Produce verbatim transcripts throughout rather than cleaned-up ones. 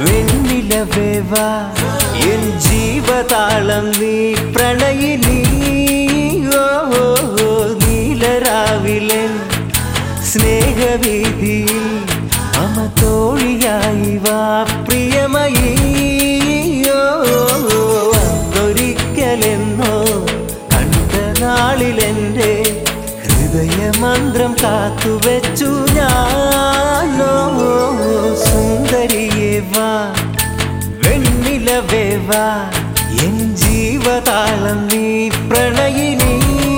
വെണ്ണിലവേവാ N ജീവതാളം നീ പ്രണയിനി ഓ നീലരാവിലൻ സ്നേഹവീതിയിൽ അമതോഴിയായി വാ പ്രിയമയീ ഒരിക്കലെന്നോ കണ്ട നാളിലെൻ്റെ ഹൃദയമന്ത്രം കാത്തുവെച്ചു ഞാനോ സുന്ദരിയേ വാ വെണ്ണിലവേ വാ എൻ ജീവതാളം നീ പ്രണയിനി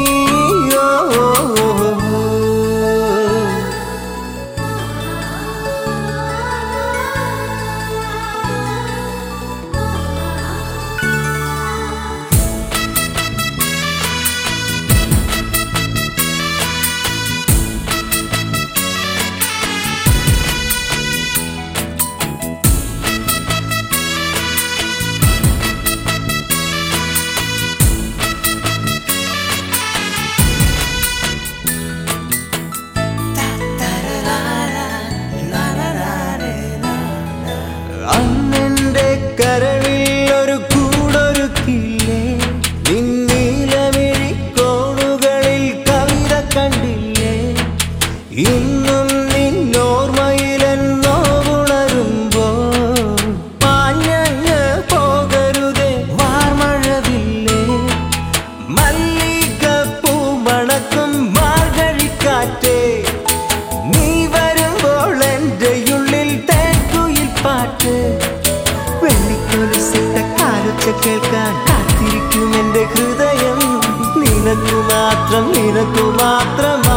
അന്നെൻ്റെ കരളിൽ ഒരു കൂടൊരുക്കില്ലേ നിന്നീലമിഴി കോണുകളിൽ കവിത കണ്ടില്ലേ ഇന്നും നിന്നോർമ്മയിലെന്നോ ഉണരുമ്പോൾ പാഞ്ഞങ്ങ് പോകരുതേ വാർമഴവില്ലേ മല്ലികപ്പൂ മണക്കും മാർഗഴിക്കാറ്റേ നീ വരുമ്പോൾ എൻ്റെ ഉള്ളിൽ തേക്കുയിൽ പാട്ട് വെള്ളിക്കൊലുസിട്ട കാലൊച്ച കേൾക്കാൻ കാത്തിരിക്കും എൻ്റെ ഹൃദയം നിനക്കു മാത്രം നിനക്കു മാത്രമാ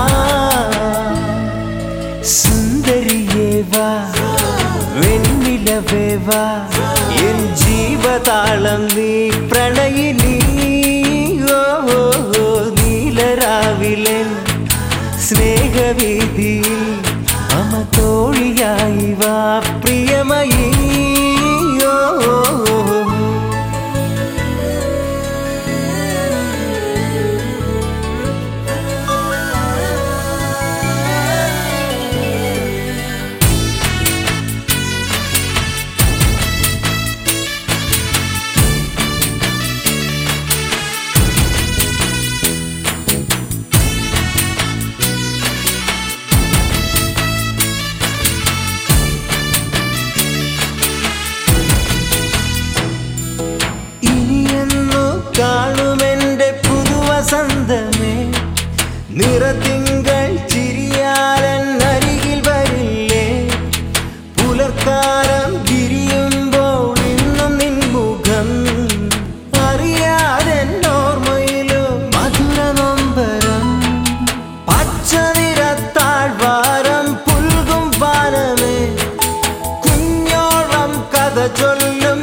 സുന്ദരിയേ വാ വെണ്ണിലവേ വാ എൻ ജീവതാളം നീ പ്രണയിനി ഓ നീലരാവിലൻ സ്നേഹവീതിയിൽ അമതോഴിയായി വാ പ്രിയമയീ കാണുമെൻ്റെ പുതുവസന്തമേ നിറത്തിങ്കൾ ചിരിയാലൻ അരികിൽ വരില്ലേ പുലർക്കാലം തിരിയുമ്പോൾ ഇന്നും നിൻ മുഖം അറിയാതെ ഓർമ്മയിലോ മധുര നൊമ്പരം പച്ച നിറത്താഴ്വാരം പുൽകും വാനമേ കുഞ്ഞോളം കഥ ചൊല്ലും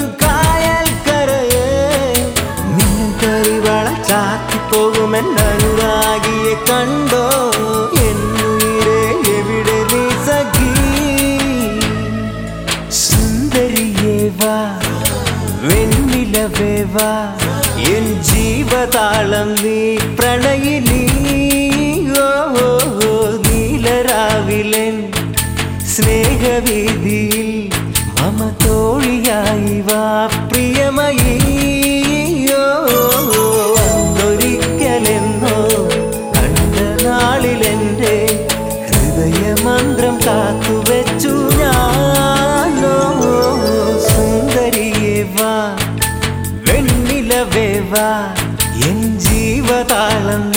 പോകുമെന്നനുരാഗിയെ കണ്ടോ എന്നുയിരേ എവിടെ നീ സഖി സുന്ദരിയേ വാ വെണ്ണിലവേ വാ എൻ ജീവതാളം നീ പ്രണയിനി ഓ നീലരാവിലൻ സ്നേഹവീതിയിൽ അമതോഴിയായി വാ പ്രിയമയീ ഒരിക്കലെന്നോ കണ്ട നാളിലെൻ്റെ ഹൃദയമന്ത്രം കാത്തുവെച്ചു ഞാനോ സുന്ദരിയേ വാ വെണ്ണിലവേ വാ എൻ ജീവതാളം